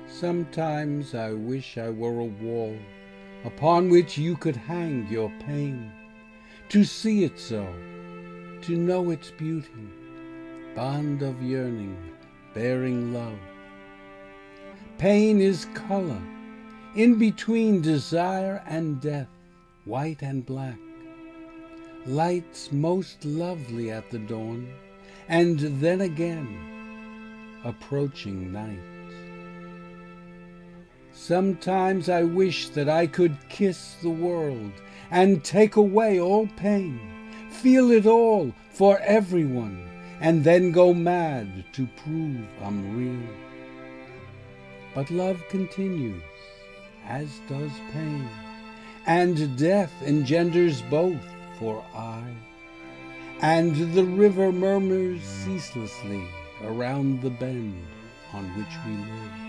Sometimes I wish I were a wall upon which you could hang your pain, to see it so, to know its beauty, bond of yearning, bearing love. Pain is color, in between desire and death, white and black, lights most lovely at the dawn, and then again, approaching night. Sometimes I wish that I could kiss the world and take away all pain, feel it all for everyone, and then go mad to prove I'm real. But love continues, as does pain, and death engenders both for I, and the river murmurs ceaselessly around the bend on which we live.